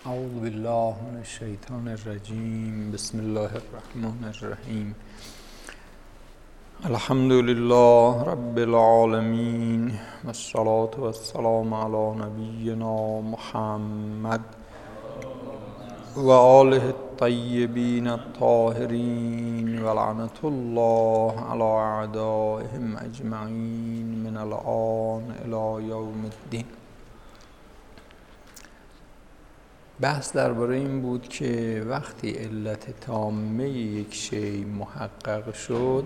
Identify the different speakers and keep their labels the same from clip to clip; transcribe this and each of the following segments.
Speaker 1: اعوذ بالله من الشیطان الرجیم. بسم الله الرحمن الرحیم. الحمد لله رب العالمین والصلاة والسلام علی نبینا محمد و آله الطیبین الطاهرین و لعنة الله علی اعدائهم اجمعین من الآن الی یوم الدین. بحث درباره این بود که وقتی علت تامه یک شی محقق شد،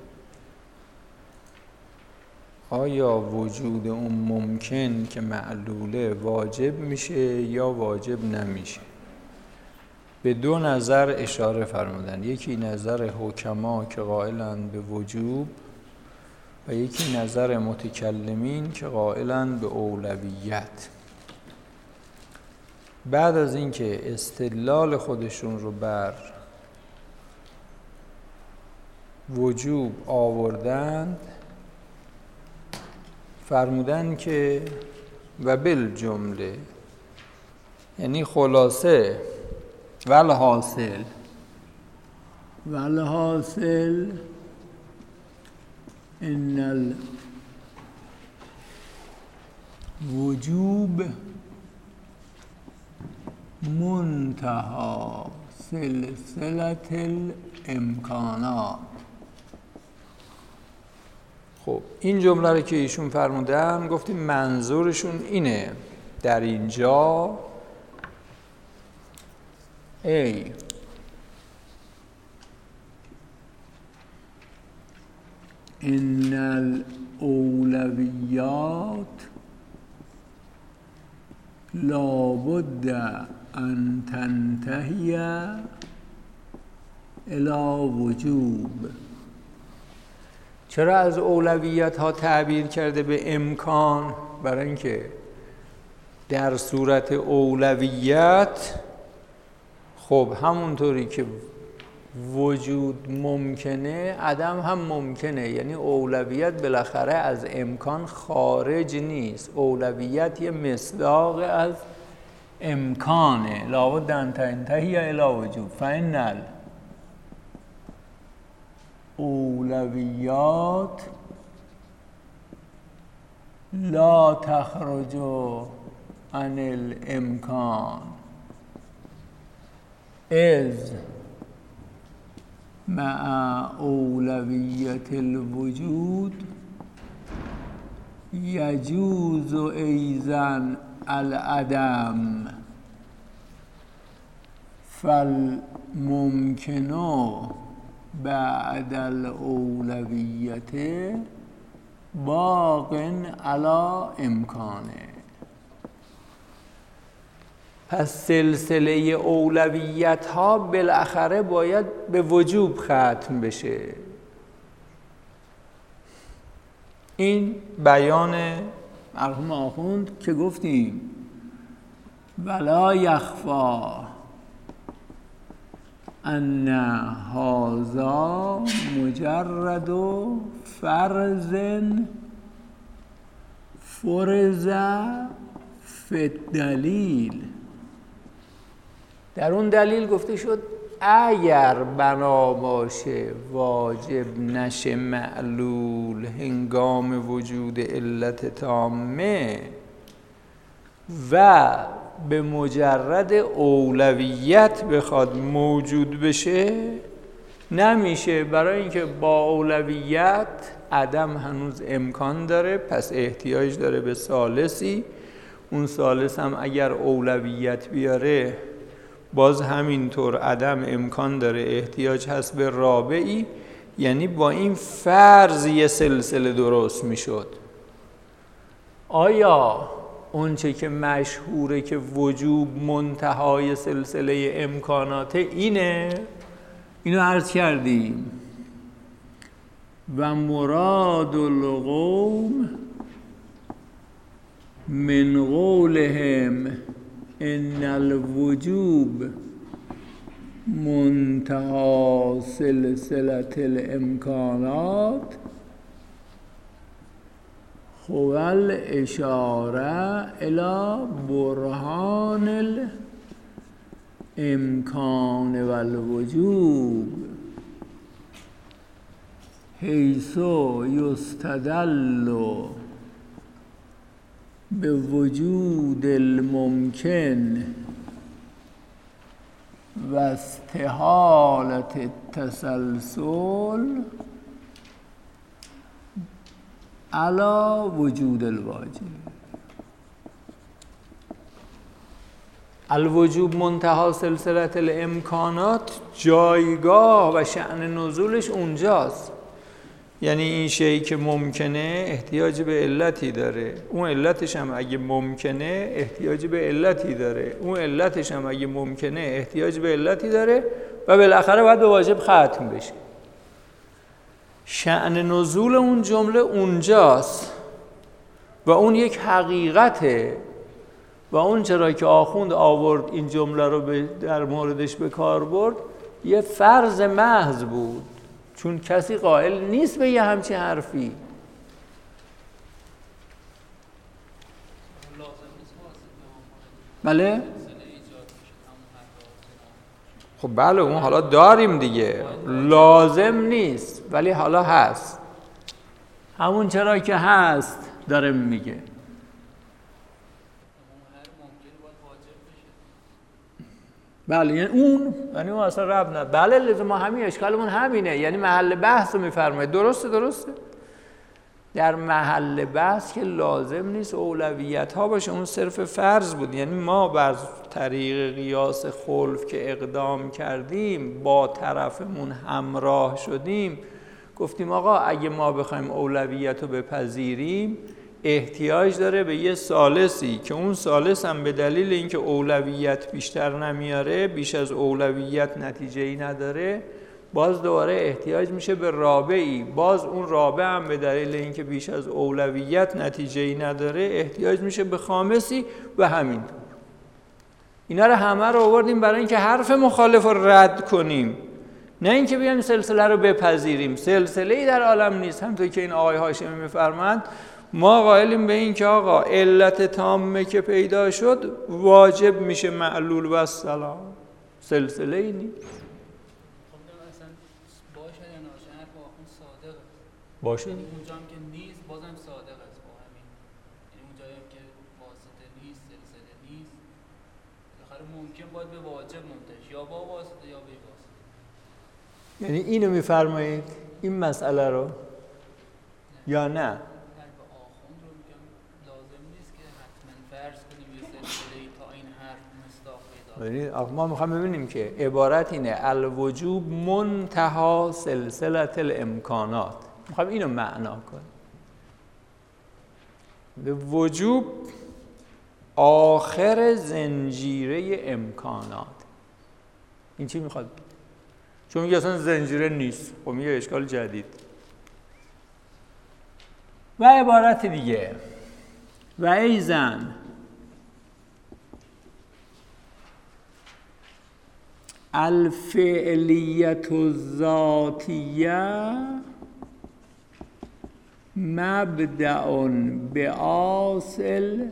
Speaker 1: آیا وجود اون ممکن که معلوله واجب میشه یا واجب نمیشه؟ به دو نظر اشاره فرمودن. یکی نظر حکما که قائلند به وجوب و یکی نظر متکلمین که قائلند به اولویت. بعد از اینکه استدلال خودشون رو بر وجوب آوردند، فرمودن که و بالجمله، یعنی خلاصه والحاصل ان الوجوب منتهی سلسله الامکانات. خب این جمله رو که ایشون فرمودن، گفتیم منظورشون اینه در اینجا ان الاولویات لابد ان تنتهی الی وجوب. چرا از اولویت ها تعبیر کرده به امکان؟ برای اینکه در صورت اولویت خب همونطوری که وجود ممکنه عدم هم ممکنه، یعنی اولویت بالاخره از امکان خارج نیست. اولویت یه مصداق از امکانه. لابد ان تنتهی الی وجوب فإن الاولویات لا تخرج عن الامکان اذ مع اولویت الوجود یجوز ایضا العدم فالممکن بعد الاولویت باق علی امکانه. پس سلسله اولویت ها بالاخره باید به وجوب ختم بشه. این بیان مرحوم آخوند که گفتیم ولا یخفی ان هذا مجرد فرض فرض فی الدلیل. در اون دلیل گفته شد اگر بنا باشه واجب نشه معلول هنگام وجود علت تامه و به مجرد اولویت بخواد موجود بشه نمیشه، برای اینکه با اولویت عدم هنوز امکان داره، پس احتیاج داره به ثالثی. اون ثالث هم اگر اولویت بیاره باز همینطور عدم امکان داره، احتیاج هست به رابعی. یعنی با این فرض یه سلسله درست میشد. آیا اونچه که مشهوره که وجوب منتهای سلسله امکانات اینو عرض کردیم. و مراد القوم من قولهم ان الوجوب منتهی سلسله الامکانات هو الاشاره الى برهان امکان و الوجوب حیث یستدل به وجود الممکن و استحالت التسلسل علی وجود الواجب. الوجوب منتهی سلسله الامکانات، جایگاه و شأن نزولش اونجاست. یعنی این شیء که ممکنه احتیاج به علتی داره، اون علتش هم اگه ممکنه احتیاج به علتی داره، اون علتش هم اگه ممکنه احتیاج به علتی داره و بالاخره باید به واجب ختم بشه. شأن نزول اون جمله اونجاست و اون یک حقیقته و اون چرا که آخوند آورد این جمله رو در موردش به کار برد یه فرض محض بود، چون کسی قائل نیست به یه همچین حرفی. بله؟ خب بله اون حالا داریم دیگه، لازم نیست ولی حالا هست. همون چرا که هست داره میگه. بله یعنی اون اصلا رب نداره. بله لازم ما همین اشکالمون همینه، یعنی محل بحث رو میفرمایید. درسته در محل بحث که لازم نیست اولویت ها باشه، اون صرف فرض بود. یعنی ما بر طریق قیاس خلف که اقدام کردیم با طرفمون همراه شدیم، گفتیم آقا اگه ما بخوایم اولویت رو بپذیریم احتیاج داره به یه ثالثی که اون ثالث هم به دلیل اینکه اولویت بیشتر نمیاره، بیش از اولویت نتیجه‌ای نداره، باز دوباره احتیاج میشه به رابعی، باز اون رابع هم به دلیل اینکه بیش از اولویت نتیجه‌ای نداره احتیاج میشه به خامسی و همینطور. اینا رو همه رو آوردیم برای اینکه حرف مخالف رو رد کنیم، نه اینکه بیایم سلسله رو بپذیریم. سلسله‌ای در عالم نیست. همونطور که این آقای هاشمی میفرمایند ما قائلیم به این که آقا علت تامه که پیدا شد واجب میشه معلول و السلام. سلسله ای نیست.
Speaker 2: باشه یا ناشه حرف آخون صادقه
Speaker 1: باشه
Speaker 2: اونجا هم که نیست بازم صادق است با همین. یعنی اونجایی هم که واسطه نیست سلسله نیست بالاخره ممکن باید به واجب منتهی یا با واسطه یا بی واسطه.
Speaker 1: یعنی اینو میفرمایید این مسئله رو یا نه؟ ما میخوام ببینیم که عبارت اینه الوجوب منتهی سلسله الامکانات، میخوام اینو معنا کنیم. به وجوب آخر زنجیره امکانات. این چی میخواد؟ چون میگه اصلا زنجیره نیست، خب میگه اشکال جدید. و عبارت دیگه و ایزن الفعلیت الذاتیه مبدأ باصل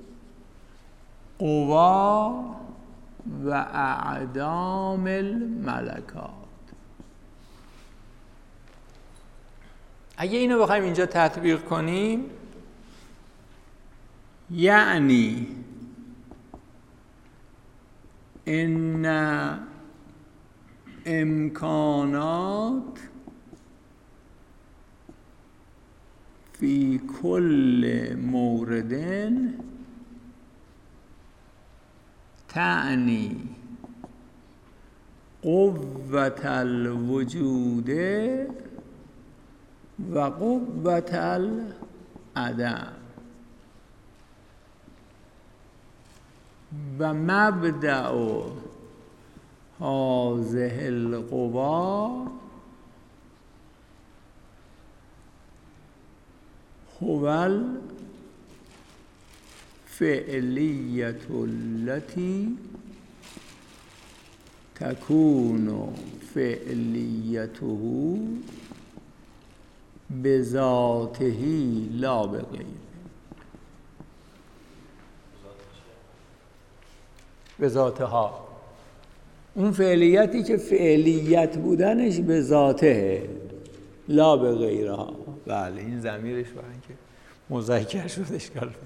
Speaker 1: قوا و اعدام الملکات. اگه اینو بخوایم اینجا تطبیق کنیم یعنی ان امکانات فی کل مورد تعنی قوة الوجود و قوة العدم و مبدأ هذه القوا هو الفعلیة التي تكون فعلیته بذاته لا بغیره. بذاتها اون فعلیتی که فعلیت بودنش به ذاته لا به غیرها. بله این ضمیرش برای اینکه مذکر شد اشکال بده.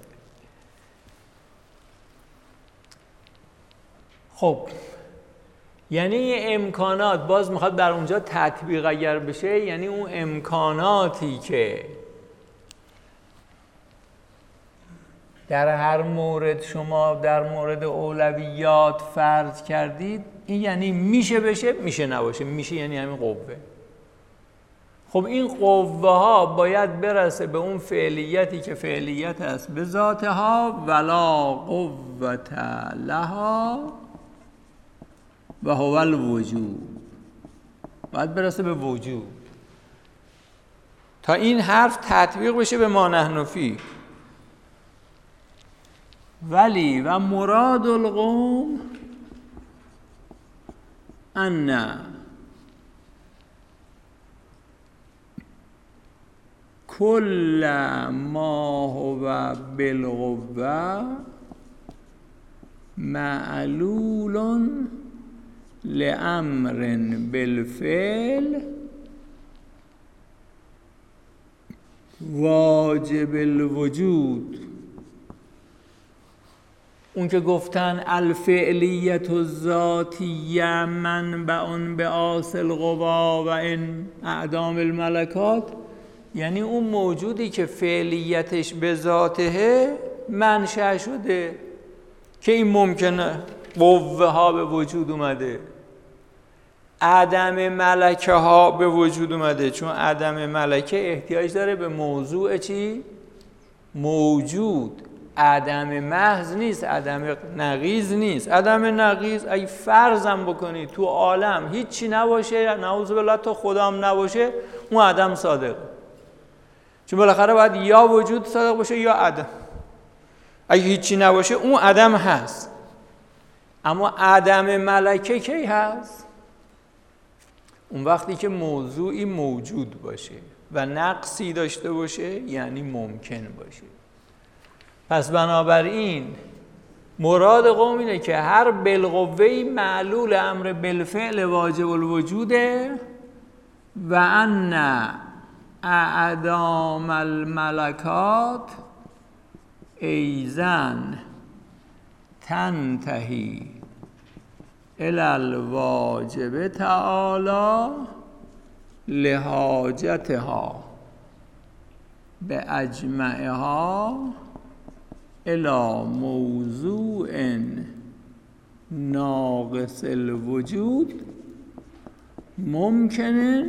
Speaker 1: خب یعنی امکانات باز میخواد در اونجا تطبیق اگر بشه، یعنی اون امکاناتی که در هر مورد شما در مورد اولویات فرض کردید، این یعنی میشه بشه، میشه نباشه. میشه یعنی همین قوه. خب این قوه ها باید برسه به اون فعلیتی که فعلیت است به ذاتها، ولا قوت لها و هو الوجود. باید برسه به وجود تا این حرف تطبیق بشه به ما نحن فیه. ولی و مراد القوم ان کل ما هو بالقوه معلول لامر بالفعل واجب الوجود. اون که گفتن الفعلیت الذاتیه منبع بعاص القوا و ان اعدام الملکات، یعنی اون موجودی که فعلیتش به ذاته منشأ شده که این ممکنه قوه ها به وجود اومده، عدم ملکه ها به وجود اومده، چون عدم ملکه احتیاج داره به موضوع چی؟ موجود. عدم محض نیست، عدم نقیض نیست. عدم نقیض اگه فرضم بکنی تو عالم هیچی نباشه، نعوذ بالله تا خدا هم نباشه، اون عدم صادقه، چون بالاخره باید یا وجود صادق باشه یا عدم. اگه هیچی نباشه اون عدم هست. اما عدم ملکه کی هست؟ اون وقتی که موضوعی موجود باشه و نقصی داشته باشه، یعنی ممکن باشه. پس بنابراین مراد قوم اینه که هر بالقوه‌ای معلول امر بالفعل واجب الوجوده و ان اعدام الملکات ایزن تنتهی الی الواجب تعالی لحاجتها به اجمعها الی موضوع ناقص الوجود ممکن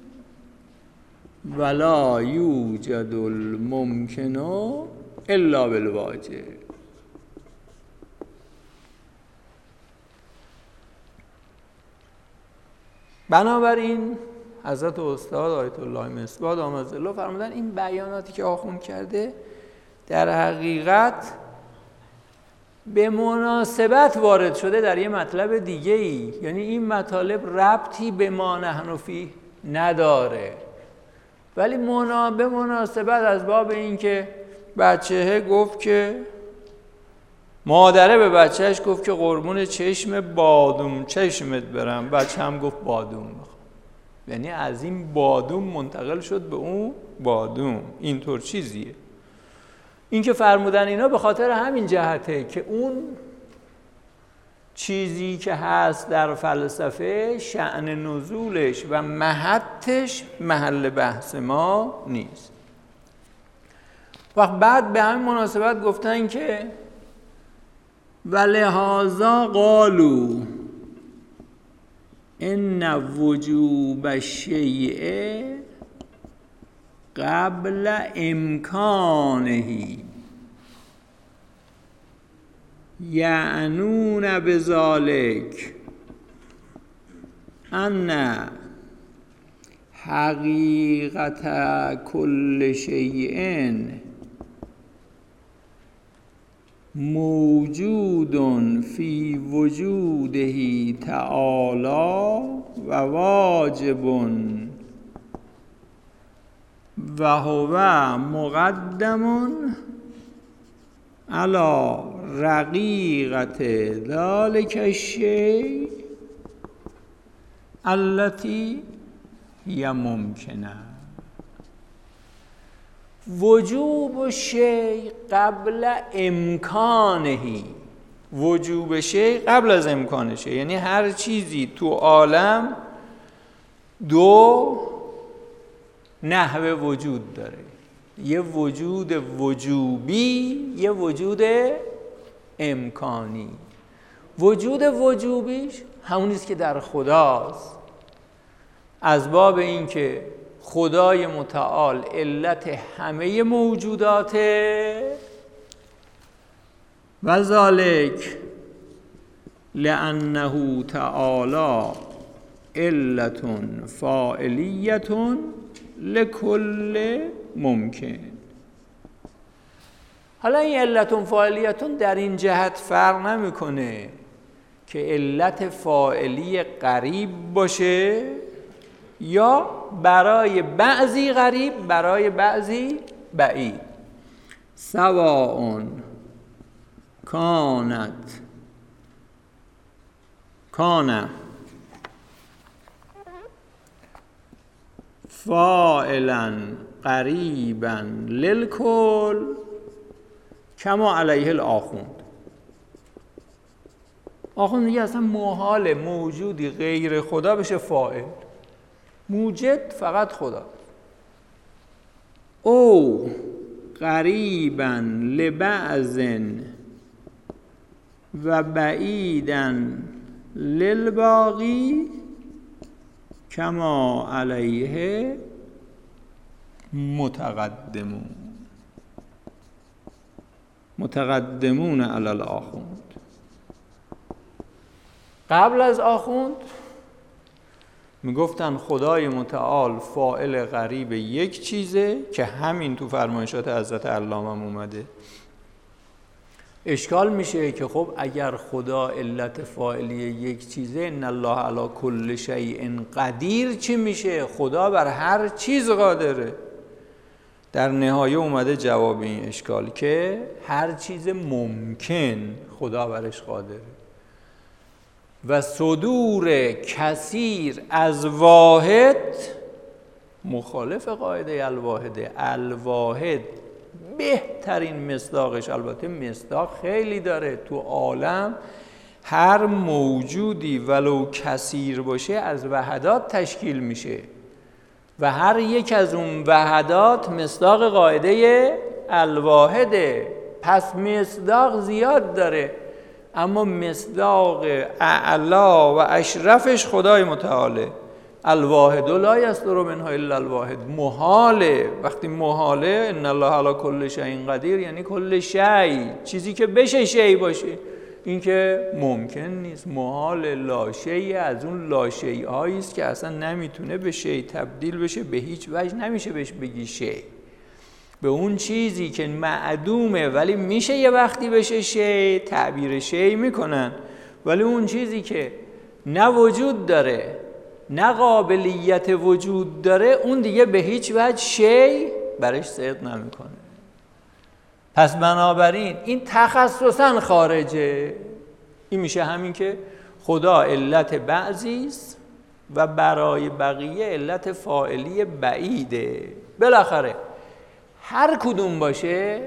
Speaker 1: ولا یوجد الممکن الا بالواجب. بنابراین حضرت استاد آیت الله مصباح دامت ظله فرمودن این بیاناتی که آخوند کرده در حقیقت به مناسبت وارد شده در یه مطلب دیگه ای، یعنی این مطالب ربطی به ما نحن فیه نداره، ولی به مناسبت از باب این که بچه گفت که مادره به بچهش گفت که قربون چشم بادوم چشمت برم، بچه هم گفت بادوم بخوام، یعنی از این بادوم منتقل شد به اون بادوم. اینطور چیزیه. این که فرمودن اینا به خاطر همین جهته که اون چیزی که هست در فلسفه شأن نزولش و محطش محل بحث ما نیست. وقت بعد به همین مناسبت گفتن که ولهذا قالوا ان وجوب الشیء قبل امکانه یعنون بذلک ان حقیقت کل شیء موجود فی وجوده تعالی و واجب و هو مقدم علی رقیقت ذلک الشیء التي هي ممکنه. وجوب شیء قبل امکانه، وجوب شیء قبل از امکانشه، یعنی هر چیزی تو عالم دو نحوه وجود داره، یه وجود وجوبی، یه وجود امکانی. وجود وجوبیش همونیست که در خداست، از باب این که خدای متعال علت همه موجوداته، و ذالک لأنه تعالی علت فاعلیت لکل ممکن. حالا این علت فاعلیت در این جهت فرق نمیکنه که علت فاعلی قریب باشه یا برای بعضی قریب برای بعضی بعید. سواء کان فاعلا قریبا للکل کما علیه الاخوند. آخوند میگه اصلا محال موجودی غیر خدا بشه فاعل، موجد فقط خدا. او قریبا لبعض و بعیدا للباقی کما علیه متقدمون علی الاخوند. قبل از آخوند میگفتن خدای متعال فاعل قریب یک چیزه که همین تو فرمایشات حضرت علامه هم اومده. اشکال میشه که خب اگر خدا علت فاعلی یک چیزه، ان الله علی کل شیء قدیر، چی میشه؟ خدا بر هر چیز قادره. در نهایه اومده جواب این اشکال که هر چیز ممکن خدا برش قادره. و صدور کثیر از واحد مخالف قاعده الواحده. الواحد بهترین مصداقش، البته مصداق خیلی داره، تو عالم هر موجودی ولو کثیر باشه از وحدات تشکیل میشه و هر یک از اون وحدات مصداق قاعده الواحده. پس مصداق زیاد داره، اما مصداق اعلا و اشرفش خدای متعاله. الواحد لا یصدر منها الا الواحد. محاله. وقتی محاله ان الله علی کل شیء قدیر یعنی کل شیء، چیزی که بشه شیء باشه. این که ممکن نیست، محال لا شیء از اون لا شیء هایی است که اصلا نمیتونه به شیء تبدیل بشه، به هیچ وجه نمیشه بهش بگی شیء. به اون چیزی که معدومه ولی میشه یه وقتی بشه شیء تعبیر شیء میکنن، ولی اون چیزی که نه وجود داره نه قابلیت وجود داره اون دیگه به هیچ وجه شیء برش صدق نمیکنه. پس بنابراین این تخصصاً خارجه. این میشه همین که خدا علت بعضیست و برای بقیه علت فاعلی بعیده. بالاخره هر کدوم باشه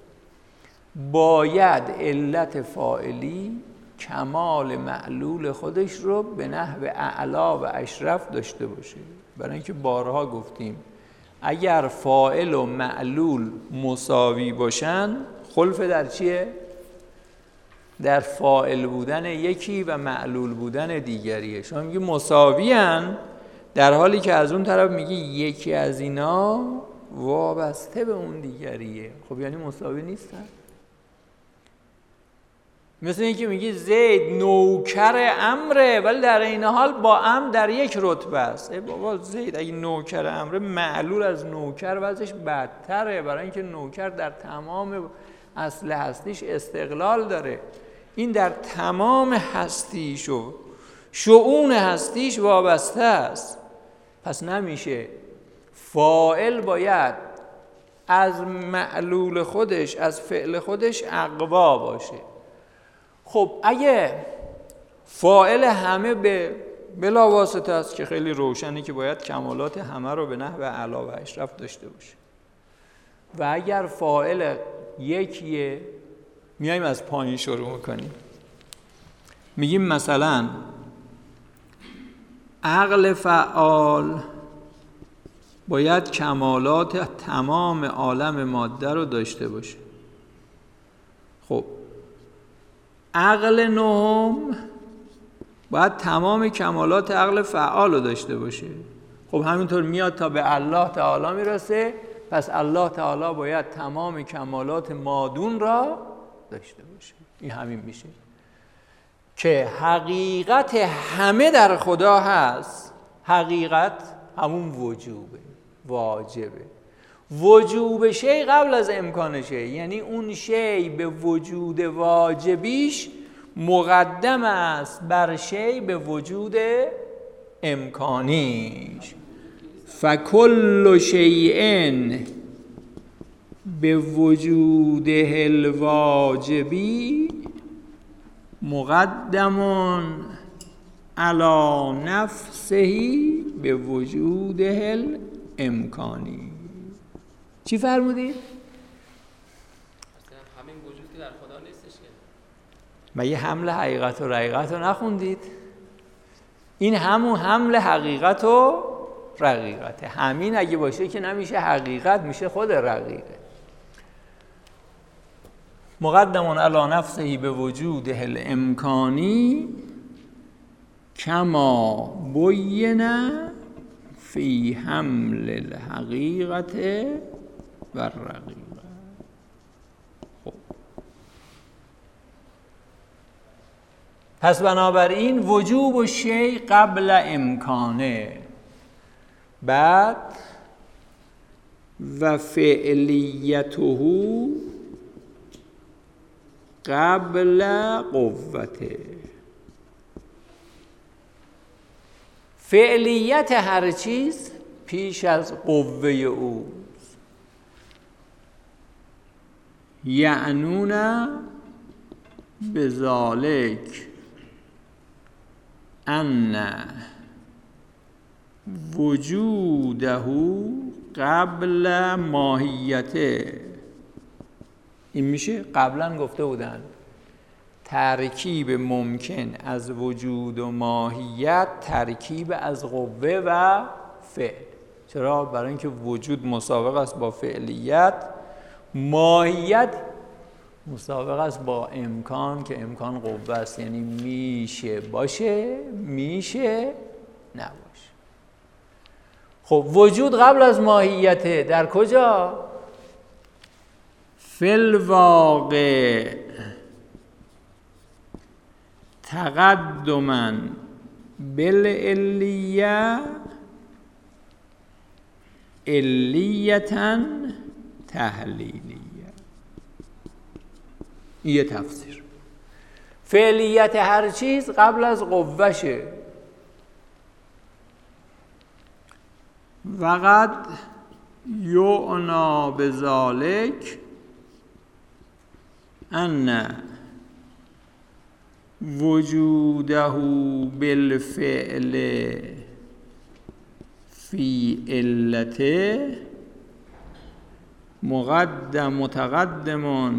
Speaker 1: باید علت فاعلی کمال معلول خودش رو به نحو اعلا و اشرف داشته باشه. برای اینکه بارها گفتیم اگر فاعل و معلول مساوی باشن، خلف در چیه؟ در فاعل بودن یکی و معلول بودن دیگریه. شما میگی مساوی هن، در حالی که از اون طرف میگی یکی از اینا وابسته به اون دیگریه. خب یعنی مساوی نیستن. مثل اینکه میگی زید نوکر امره ولی در این حال با امر در یک رتبه است. ای بابا زید اگه نوکر امره معلول از نوکر وضعش بدتره، برای اینکه نوکر در تمام اصل هستیش استقلال داره. این در تمام هستیش و شؤون هستیش وابسته است. پس نمیشه. فاعل باید از معلول خودش، از فعل خودش اقوا باشه. خب اگه فاعل همه به بلا واسطه است که خیلی روشنه که باید کمالات همه رو به نحو اعلی و اشرف داشته باشه. و اگر فاعل یکیه میایم از پایین شروع میکنیم، میگیم مثلا عقل فعال باید کمالات تمام عالم ماده رو داشته باشه. خب عقل نهم باید تمام کمالات عقل فعال رو داشته باشه. خب همینطور میاد تا به الله تعالی میرسه، پس الله تعالی باید تمام کمالات مادون را داشته باشه. این همین میشه که حقیقت همه در خدا هست. حقیقت همون وجوبه، واجبه. وجوب شی قبل از امکانشه، یعنی اون شی به وجود واجبیش مقدم است بر شی به وجود امکانیش. فکل شیء به وجوده الواجبی مقدمون علی نفسه به وجوده الامکانی. چی فرمودید؟
Speaker 2: همین وجود که در خدا نیستش که
Speaker 1: مگه حمل حقیقت و رقیقت رو نخوندید؟ این همون حمل حقیقت و رقیقته. همین اگه باشه که نمیشه حقیقت، میشه خود رقیقه. مقدمون علی نفسه به وجود الامکانی کما بین فی حمل الحقیقت و الرقیقه. خب پس بنابراین وجوب و شی قبل امکانه، بعد و فعلیته قبل قوته. فعلیت هر چیز پیش از قوه اوست. یعنون بذالک ان وجوده قبل ماهیته. این میشه قبلا گفته بودن ترکیب ممکن از وجود و ماهیت ترکیب از قوه و فعل. چرا؟ برای اینکه وجود مسابق است با فعلیت، ماهیت مسابق است با امکان که امکان قوه است، یعنی میشه باشه میشه نباشه. خب وجود قبل از ماهیته در کجا؟ فی الواقع تقدما بالعلیه علیة تحلیلیه. این یه تفسیر. فعلیت هر چیز قبل از قوهشه. وقد یعنا بذالک ان وجوده بالفعل فی علته متقدم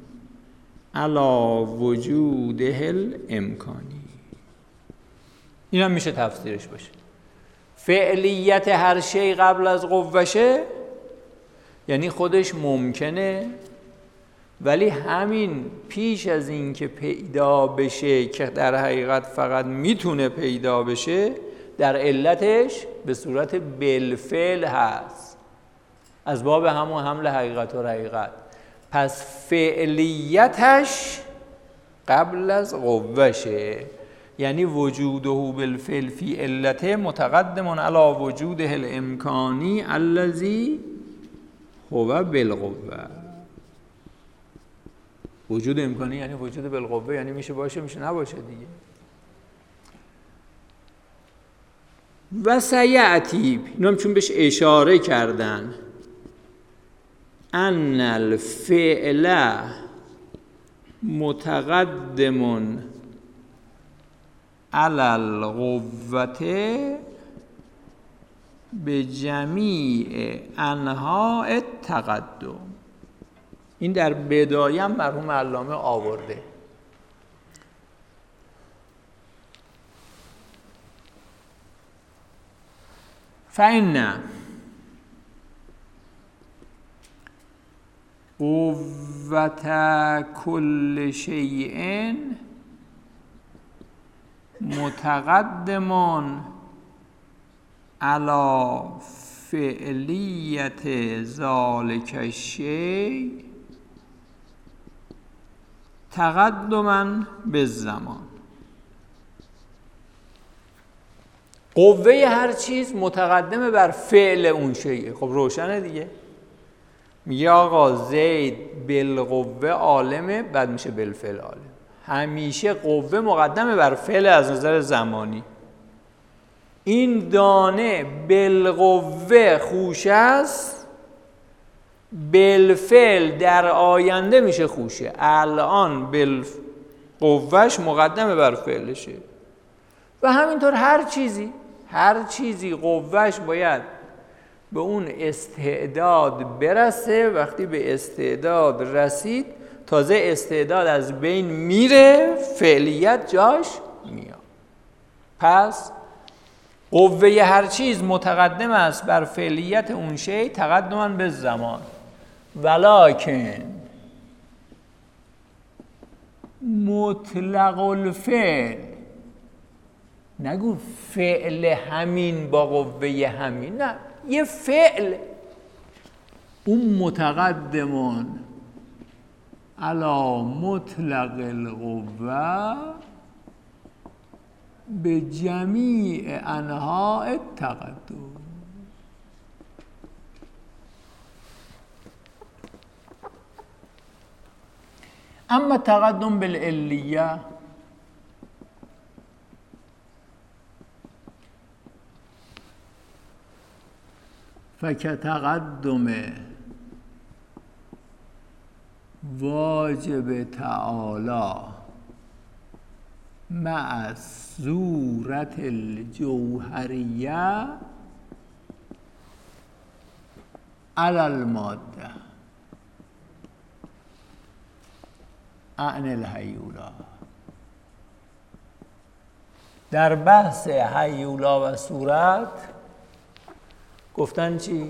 Speaker 1: علی وجوده الامکانی. این هم میشه تفسیرش باشه. فعلیت هر شی قبل از قوهشه، یعنی خودش ممکنه، ولی همین پیش از این که پیدا بشه که در حقیقت فقط میتونه پیدا بشه، در علتش به صورت بالفعل هست، از باب همون حمل حقیقت و رقیقت. پس فعلیتش قبل از قوهشه، یعنی وجوده بالفعل فی علته متقدم علی وجوده الامکانی الذی هو بالقوه. وجود امکانی یعنی وجود بالقوه، یعنی میشه باشه میشه نباشه دیگه. و سیعتی، اینو هم چون بهش اشاره کردن، ان الفعل متقدم علی القوة به جمیع انواع التقدم. این در بدایه مرحوم علامه آورده. فإن قوة كل شيء متقدم على فعلیت ذلك الشیء تقدما بالزمان. قوه هر چیز متقدمه بر فعل اون شیء. خب روشنه دیگه. میگه آقا زید بالقوه عالمه، بعد میشه بالفعل عالم. همیشه قوه مقدمه بر فعل از نظر زمانی. این دانه بالقوه خوشه است، بالفعل در آینده میشه خوشه. الان بالقوهش مقدمه بر فعلشه. و همینطور هر چیزی قوهش باید به اون استعداد برسه. وقتی به استعداد رسید تازه استعداد از بین میره، فعلیت جاش میاد. پس قوه هر چیز متقدم است بر فعلیت اون شی تقدما به زمان. ولکن مطلق الفعل، نگو فعل همین با قوه همین، نه، یه فعل اون متقدمون علی مطلق القوه به جمیع انواع التقدم. اما تقدم بالعلیه فکتقدم واجب تعالی مع صورت الجوهریه علی الماده عن الهیولا. در بحث هیولا و صورت گفتن چی؟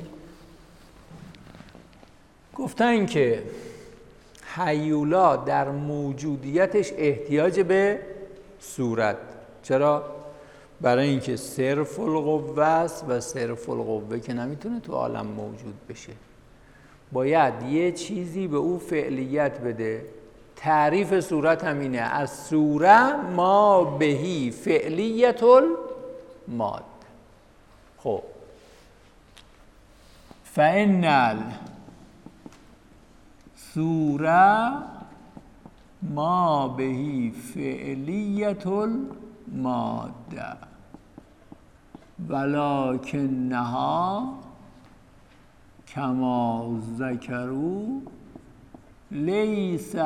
Speaker 1: گفتن که هیولا در موجودیتش احتیاج به صورت. چرا؟ برای اینکه صرف القوه است و صرف القوه که نمیتونه تو عالم موجود بشه، باید یه چیزی به او فعلیت بده. تعریف صورت همینه، از صوره ما بهی فعلیت الماد. خب فإن صوره ما بهی فعلیت الماده ولکنها کما ذکروا لیست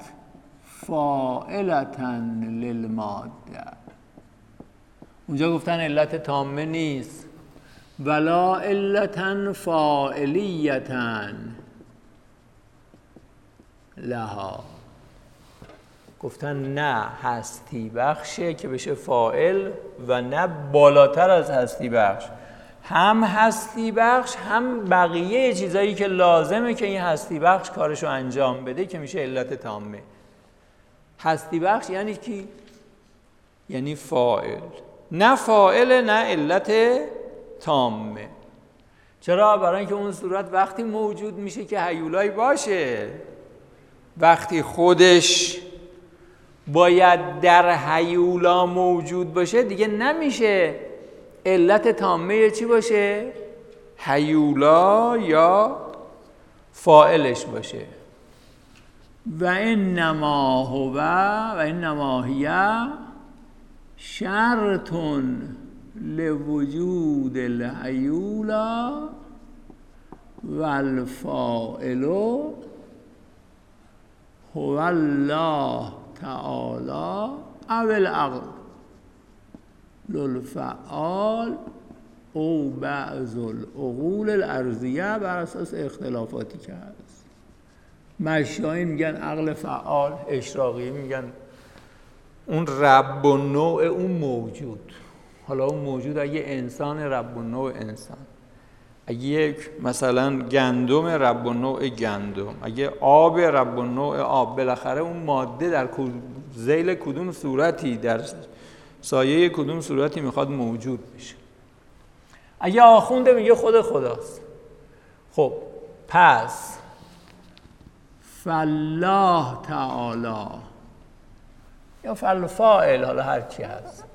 Speaker 1: فاعلة للماده. اونجا گفتن علت تامه نیست، ولا علة فاعلیة لها. گفتن نه هستی بخشه که بشه فاعل و نه بالاتر از هستی بخش. هم هستی بخش هم بقیه چیزایی که لازمه که این هستی بخش کارشو انجام بده که میشه علت تامه. هستی بخش یعنی کی؟ یعنی فاعل. نه فاعل نه علت تامه. چرا؟ برای اینکه اون صورت وقتی موجود میشه که هیولایی باشه. وقتی خودش باید در هیولا موجود باشه دیگه نمیشه علت تامه چی باشه؟ هیولا یا فاعلش باشه. و انما هی شرط لوجود الهیولا و الفاعل هو الله تعالی او العقل. الفعال او بعض العقول الارضیه بر اساس اختلافاتی که هست. مشایی میگن عقل فعال، اشراقی میگن اون رب و نوع اون موجود. حالا اون موجود اگه انسان، رب و نوع انسان، اگه یک مثلا گندم، رب و نوع گندم، اگه آب، رب و نوع آب، بالاخره اون ماده در ذیل کدوم صورتی، در سایه کدوم صورتی میخواد موجود بشه. اگه آخونده میگه خود خداست. خب پس فالله تعالی یا فالفاعل، حالا هر چی هست،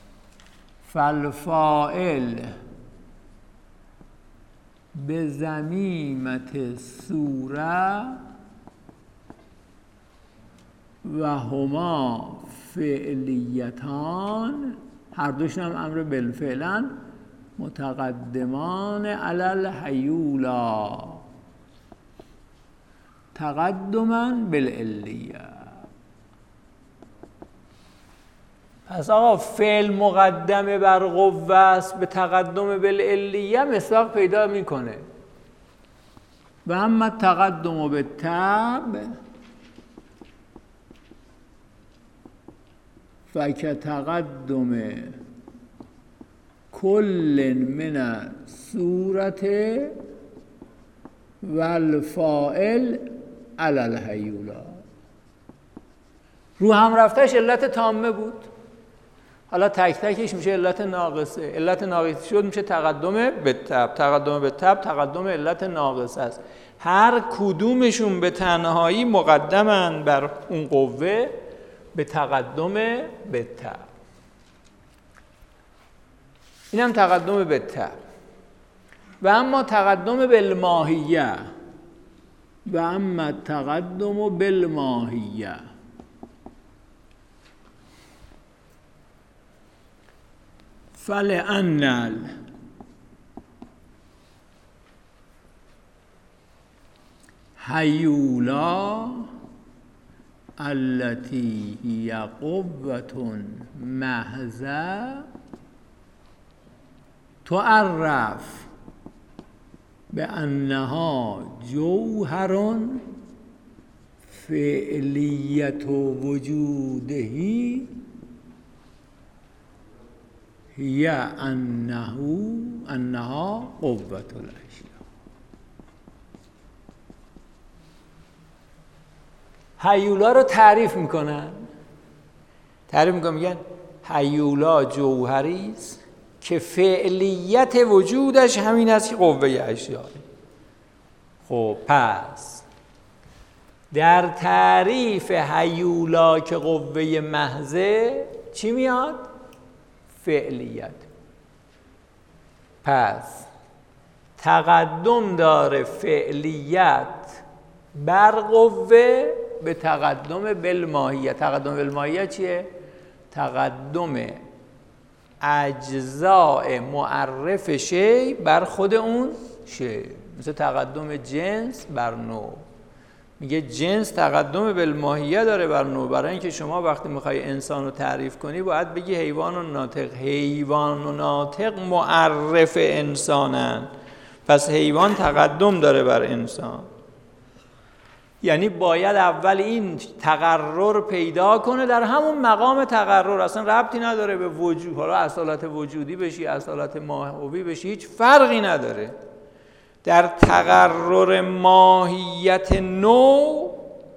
Speaker 1: فالفاعل به ضمیمت صوره و هما فعلیتان، هر دوشون هم امر بالفعلن، متقدمان علی الحیولا تقدما بالعلیه. پس آقا فعل مقدمه بر قوه است به تقدم بالعلیه مصداق پیدا میکنه. و اما تقدم بالتبع فکتقدم کل من صورت و الفاعل علی الحیولا. رو هم رفتش علت تامه بود، حالا تک تکش میشه علت ناقصه. علت ناقصه شد میشه تقدم به تبع. تقدم به تبع تقدم علت ناقصه است. هر کدومشون به تنهایی مقدمن بر اون قوه به تقدم به تبع. اینم تقدم به تبع. و اما تقدم بالماهیه، و اما تقدم بالماهیه فلأن الحیولا التي هي قوة محضة تعرف بأنها جوهر فعلیت وجوده هي انها قوة الاشیاء. هیولا رو تعریف میکنن، میگن هیولا جوهری است که فعلیت وجودش همین است که قوه اشیاء. خب پس در تعریف هیولا که قوه محضه چی میاد؟ فعلیت. پس تقدم داره فعلیت بر قوه به تقدم بالماهیه. تقدم بالماهیه چیه؟ تقدم اجزاء معرف شی بر خود اون شی. مثل تقدم جنس بر نوع. میگه جنس تقدم بالماهیه داره بر نوع. برای اینکه شما وقتی میخوای انسان رو تعریف کنی باید بگی حیوان و ناطق. حیوان و ناطق معرف انسانن، پس حیوان تقدم داره بر انسان. یعنی باید اول این تقرر پیدا کنه در همون مقام تقرر. اصلا ربطی نداره به وجود، حالا اصالت وجودی بشی اصالت ماهوی بشی هیچ فرقی نداره. در تقرر ماهیت نوع،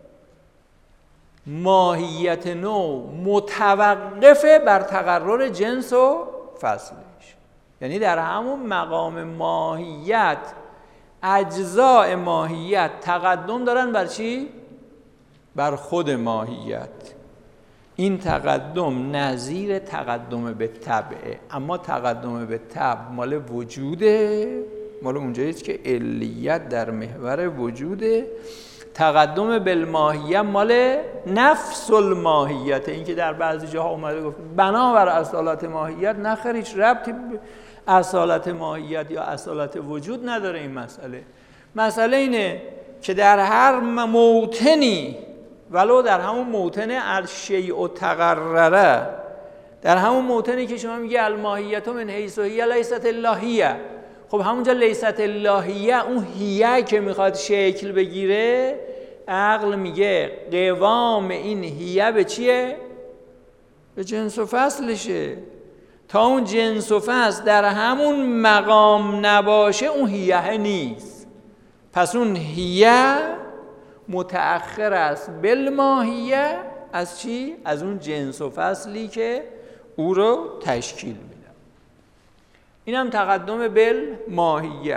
Speaker 1: ماهیت نوع متوقفه بر تقرر جنس و فصلش. یعنی در همون مقام ماهیت اجزاء ماهیت تقدم دارن بر چی؟ بر خود ماهیت. این تقدم نظیر تقدم به طبعه. اما تقدم به طبع مال وجوده، مال اونجاییست که علیت در محور وجوده. تقدم بالماهیه مال نفس الماهیت. این که در بعضی جاها اومده گفت بنابر اصالت ماهیت، نخیر، هیچ ربطی به اصالت ماهیت یا اصالت وجود نداره. این مسئله اینه که در هر موطنی، ولو در همون موطن الشیء تقرره، در همون موطنی که شما میگه الماهیت من حیث هی لیست اللهیه، خب همونجا لیست اللهیه، اون هیه که میخواد شکل بگیره، عقل میگه قوام این هیه به چیه؟ به جنس و فصلشه. تا اون جنس و فصل در همون مقام نباشه اون هیه نیست. پس اون هیه متأخر است بالماهیه از چی؟ از اون جنس و فصلی که او رو تشکیل میده. این هم تقدم بالماهیه.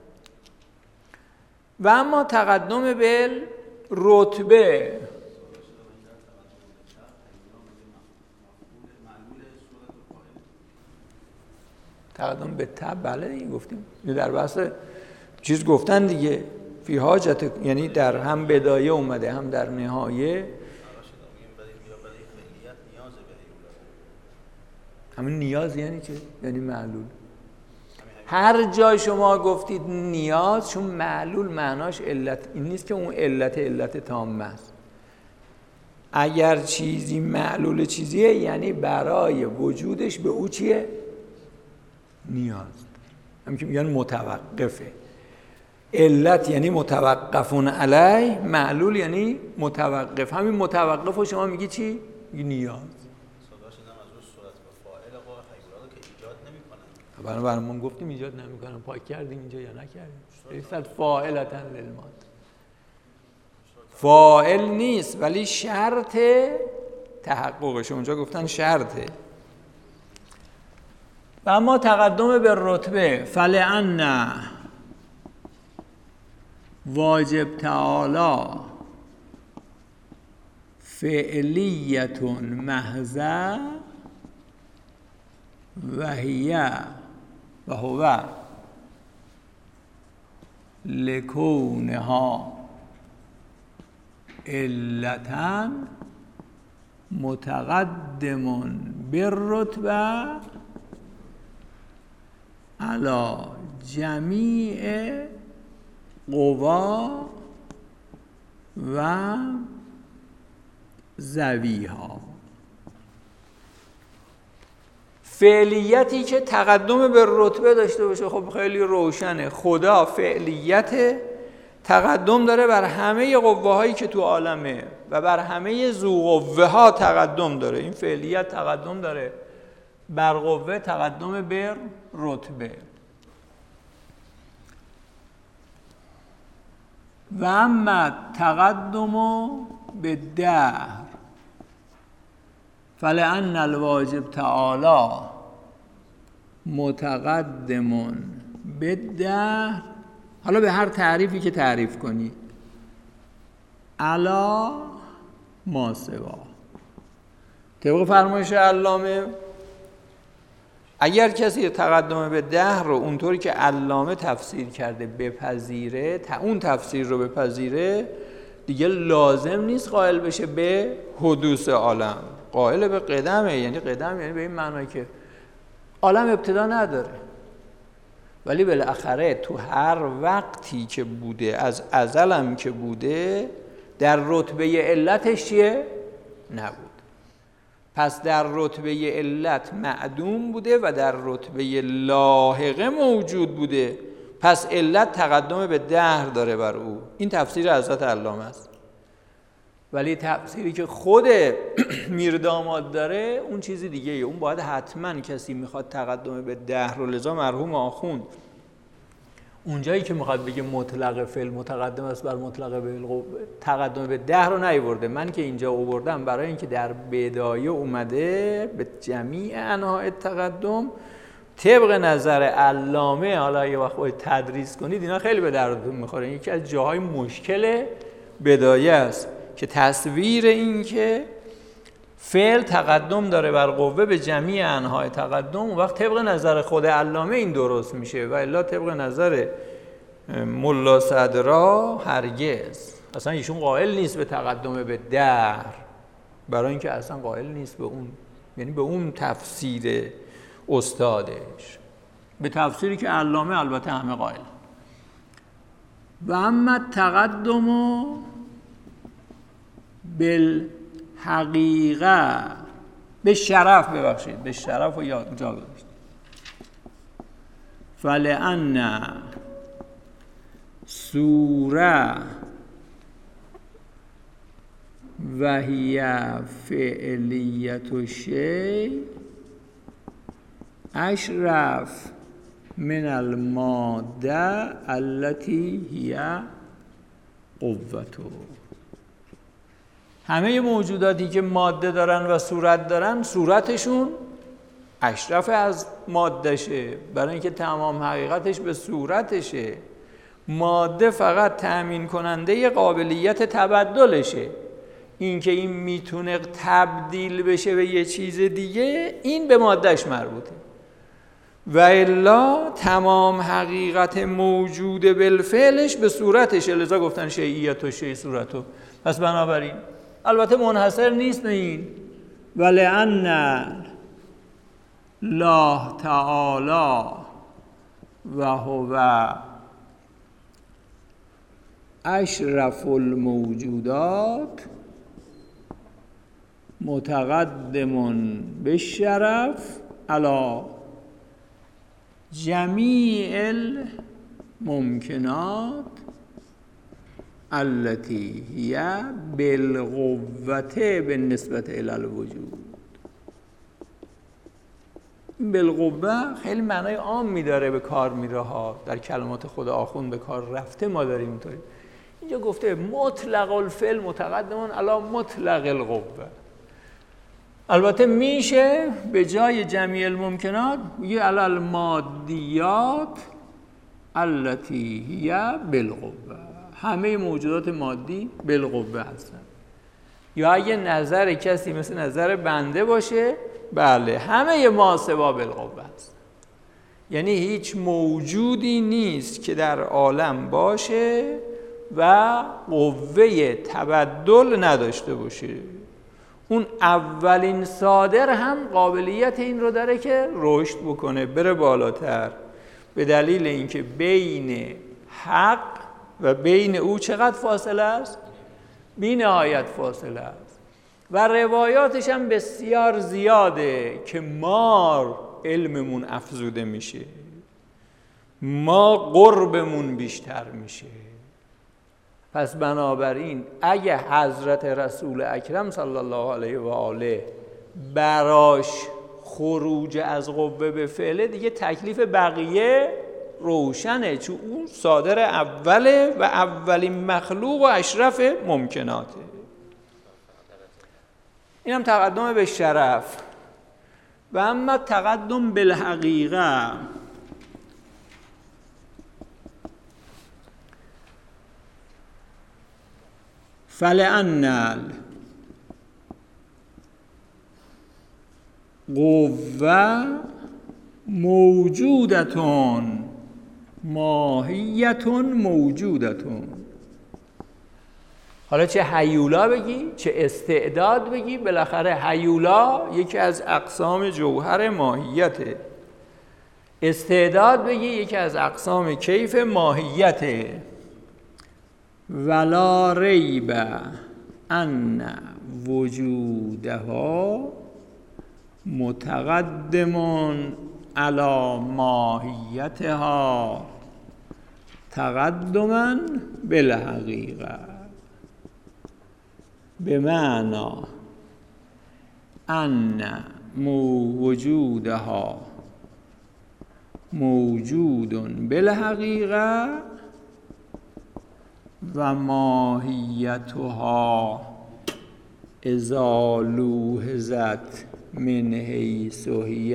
Speaker 1: و اما تقدم بالرتبه، تقدم به تب، بله این گفتیم در بحث چیز گفتن دیگه، فی حاجت، یعنی در هم بدایه اومده هم در نهایه. همین نیاز یعنی چه؟ یعنی معلول. هر جا شما گفتید نیاز، چون معلول معناش علت این نیست که اون علت تامه است. اگر چیزی معلول چیزیه یعنی برای وجودش به او چیه؟ نیاز. همین که میگن متوقفه. علت یعنی متوقفون علی، معلول یعنی متوقف. همین متوقف رو شما میگی چی؟ میگی نیاز. برامون گفتیم ایجاد نمیکنن، پاک کردیم اینجا یا نکردیم؟ لیست فاعلة للماضی، فاعل نیست ولی شرط تحققش، اونجا گفتن شرطه. و اما تقدم به رتبه، فلأن واجب تعالی فعلیت محضه و هو لکونها علتا متقدم بالرتبه علی جمیع قوا و ذویها. فعلیتی که تقدم به رتبه داشته باشه، خب خیلی روشنه. خدا فعلیت تقدم داره بر همه قواهایی که تو عالمه و بر همه ذو قوه ها تقدم داره. این فعلیت تقدم داره بر قوه، تقدم به رتبه. و اما تقدم به دهر فلأن الواجب تعالی متقدم بالدهر، حالا به هر تعریفی که تعریف کنی، علی ما سوا. طبق فرمایش علامه، اگر کسی تقدم به دهر رو اونطوری که علامه تفسیر کرده بپذیره، اون تفسیر رو بپذیره، دیگه لازم نیست قائل بشه به حدوث عالم، قائل به قدمه. یعنی قدم یعنی به این معنی که عالم ابتدا نداره، ولی بالاخره تو هر وقتی که بوده، از ازل هم که بوده، در رتبه علتش چیه؟ نبود. پس در رتبه علت معدوم بوده و در رتبه لاحقه موجود بوده. پس علت تقدم به دهر داره بر او. این تفسیر حضرت علامه است. ولی تفسیری که خود میرداماد داره اون چیزی دیگه ایه. اون باید حتما کسی میخواد تقدم به دهر رو، لذا مرحوم آخوند اونجایی که میخواد بگه مطلق فعل متقدم است بر مطلق تقدم به دهر رو نیورده. من که اینجا آوردم برای اینکه در بدایه اومده به جمیع انواع تقدم، طبق نظر علامه، حالا یه وقت باید تدریس کنید اینا خیلی به دردتون میخوره. یکی از جاهای مشکل بدایه است که تصویر این که فعل تقدم داره بر قوه به جمیع انواع تقدم، اون وقت طبق نظر خود علامه این درست میشه و الا طبق نظر ملا صدرا هرگز. اصلا ایشون قائل نیست به تقدم به دهر، برای اینکه اصلا قائل نیست به اون، یعنی به اون تفسیر استادش، به تفسیری که علامه البته همه قائل. و اما تقدم بالحقیقه به شرف، ببخشید به شرف و جا گذاشت. فلأن سوره و هی فعلیت الشیء اشرف من الماده التي هی قوته. همه موجوداتی که ماده دارن و صورت دارن، صورتشون اشرف از مادهشه، برای اینکه تمام حقیقتش به صورتشه. ماده فقط تأمین کننده قابلیت تبدلشه. اینکه این میتونه تبدیل بشه به یه چیز دیگه، این به مادهش مربوطه. و الا تمام حقیقت موجود بالفعلش به صورتشه. لذا گفتن شیعیت و شیع صورتو. پس بنابراین البته منحصر نیست به این. ولأن الله تعالی و هو اشرف الموجودات متقدم بالشرف علی جمیع الممکنات التي هي بالقوة بالنسبة الى الوجود. بالقوه خیلی معنای عامی داره، به کار میره ها، در کلمات خود آخوند به کار رفته. ما داریم اینطوری اینجا گفته مطلق الفعل متقدمون علی مطلق القوه. البته میشه به جای جمیع الممکنات یه علی المادیات التي هی بالقوه. همه موجودات مادی بالقوه هستن. یا اگه نظر کسی مثل نظر بنده باشه، بله همه ما سوا بالقوه هست. یعنی هیچ موجودی نیست که در عالم باشه و قوه تبدل نداشته باشه. اون اولین صادر هم قابلیت این رو داره که رشد بکنه، بره بالاتر، به دلیل اینکه بین حق و بین او چقدر فاصله است؟ بی نهایت فاصله است. و روایاتش هم بسیار زیاده که ما علممون افزوده میشه، ما قربمون بیشتر میشه. پس بنابراین اگه حضرت رسول اکرم صلی الله علیه و آله براش خروج از قوه به فعله، دیگه تکلیف بقیه روشنه، چون اون صادر اوله و اولین مخلوق و اشرف ممکناته. اینم تقدم به شرف. و اما تقدم بالحقیقه، فلأن القوه موجودتون ماهیتون موجودتون. حالا چه هیولا بگی چه استعداد بگی، بالاخره هیولا یکی از اقسام جوهر ماهیته، استعداد بگی یکی از اقسام کیف ماهیته. ولا ریب ان وجودها متقدم علی ماهیتها تقدما بالحقیقه، بمعنی ان وجودها موجود بالحقیقه و ماهیتها اذا لوحظت من حیث هی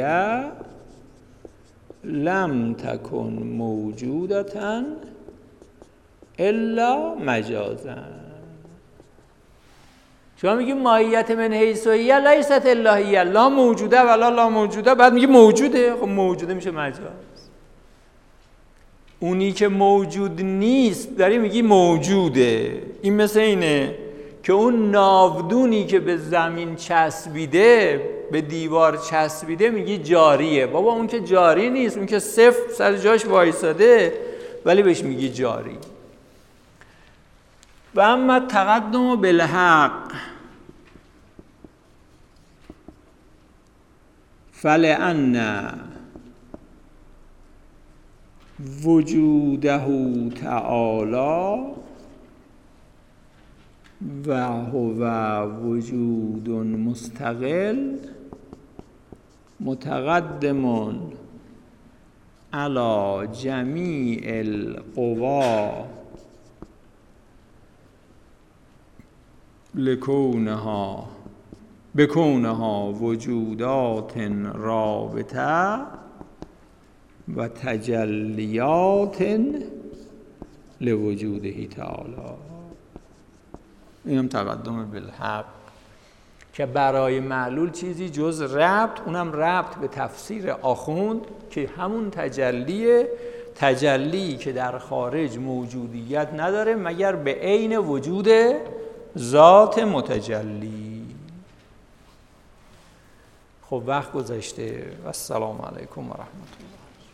Speaker 1: لم تکن موجودتا الا مجازا. شما میگی ماهیت من حیث هی لیست الا هی، لا موجوده ولا لا موجوده، بعد میگی موجوده. خب موجوده میشه مجاز. اونی که موجود نیست داری میگی موجوده. این مثل اینه که اون ناودونی که به زمین چسبیده، به دیوار چسبیده، میگی جاریه. بابا اون که جاری نیست، اون که صفر سر جاش وایساده، ولی بهش میگی جاری. و اما تقدم بالحق، فلأن وجوده تعالی و هو وجود مستقل متقدم علی جمیع القوا بکونها وجودات رابطه و تجلیات لوجوده تعالی. اینم تقدم بالحق که برای معلول چیزی جز ربط، اونم ربط به تفسیر آخوند که همون تجلی که در خارج موجودیت نداره مگر به عین وجود ذات متجلی. خب وقت گذشته و السلام علیکم و رحمت الله.